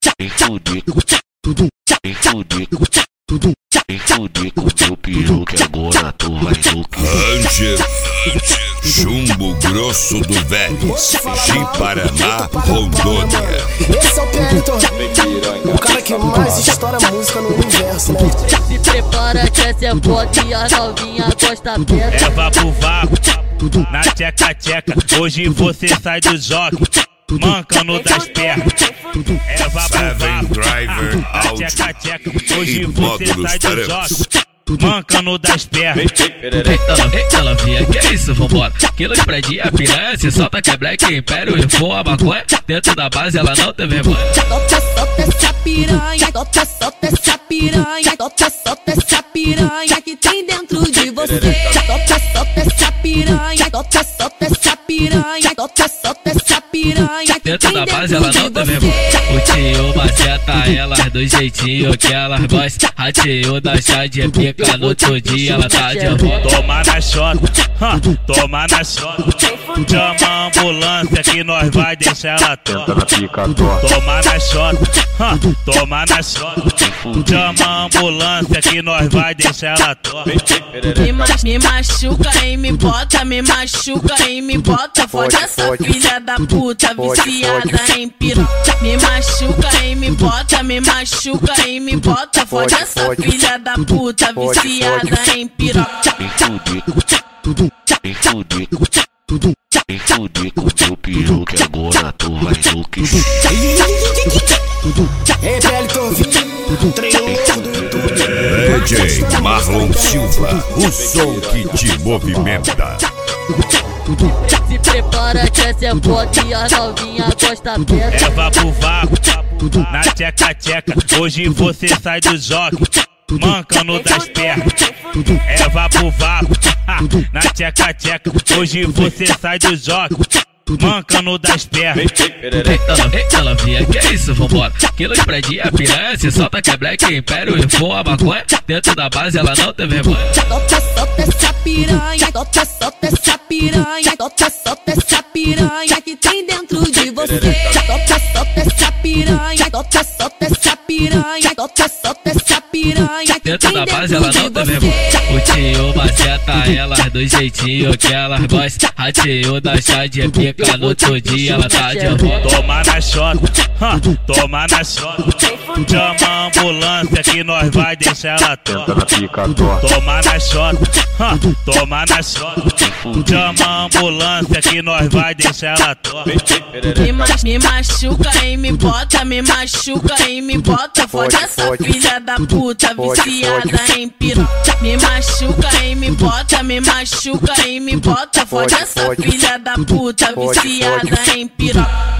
com teu peru que agora tu vai Ranger, Chumbo Grosso do Velho, Ji-Paraná, Rondônia. Esse é o Peliton, o cara que mais estoura música no universo, né? Se prepara que essa é foda e a novinha gosta perto. É vapo vapo, na tcheca-tcheca, hoje você sai do jogue, mancando das pernas. É vapo vapo, na tcheca-tcheca, hoje você sai do jogue, mancando das pernas. Eita novinha, que é isso, vambora. Quilo de predinha, piranha, se solta que é Black Império e for a maconha. Dentro da base ela não tem vergonha. Solta essa piranha, solta essa piranha, solta essa piranha que tem dentro de você. Solta essa piranha, solta essa piranha, solta essa piranha que dentro tem da base dentro ela não de tem você. vergonha. O tio maceta elas do jeitinho que elas gostam. A tio da chá de pica no outro dia ela tá de volta. Toma na chota, toma na chota. Chama a ambulância que nós vai deixar ela torta. Toma na chota, toma na chota. Chama a ambulância que nós vai deixar ela torta. Me machuca e me bota, me machuca e me bota. Foda essa filha da puta, viciada em piroca. Me machuca e me bota, me machuca e me bota. Foda essa filha da puta, viciada em piroca. com teu peru que agora tu vai enlouquecer. Ei, Peliton, DJ Marlon Silva, o som que te movimenta. Se prepara que essa é foda e a novinha gosta perto. É vapo vapo, na tcheca-tcheca, hoje você sai do jogue, mancando das pernas. É vapo vapo, na tcheca-tcheca, hoje você sai do jogue, mancando das pernas. Eita novinha, que é isso, vambora. Quilo de predinha, piranha, se solta que é Black Império e for a maconha. Dentro da base ela não tem vergonha. Solta essa piranha, solta essa piranha, solta essa piranha que tem dentro de você. Solta essa piranha, solta essa piranha, solta essa piranha que dentro tem da base dentro ela não de tem você. vergonha. O tio maceta elas do jeitinho que elas gostam. A tio da chá de pica no outro dia ela tá de volta. Toma na chota, toma na chota. Chama a ambulância que nós vai deixar ela torta. Toma na chota, toma na chota. Chama a ambulância que nós vai deixar ela torta. Me machuca e me bota, me machuca e me bota. Foda essa filha da puta, viciada em piroca. Me machuca e me bota, me machuca e me bota. Foda essa filha da puta, viciada em piroca.